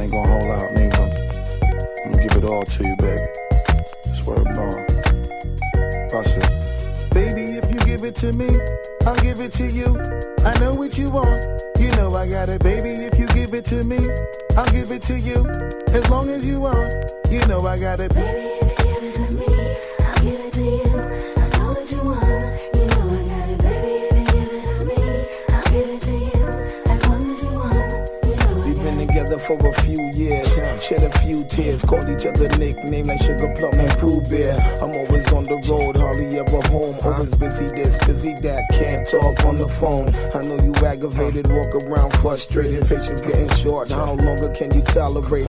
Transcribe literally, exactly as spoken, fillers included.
I ain't gonna hold out, nigga. I'm gonna give it all to you, baby. Swear to God. Bust it. Baby, if you give it to me, I'll give it to you. I know what you want. You know I got it, baby. If you give it to me, I'll give it to you. As long as you want, you know I got it. Baby, if you give it to me, I'll give it to you. I know what you want. You know I got it, baby. If you give it to me, I'll give it to you. As long as you want, you know I got it. We've been together for a few years, shed a few tears, called each other nicknames like Sugar Plum and Pooh Bear. I'm always on the road, hardly ever home. Always busy this, busy that, can't talk on the phone. I know you aggravated, walk around frustrated, patience getting short. How longer can you tolerate?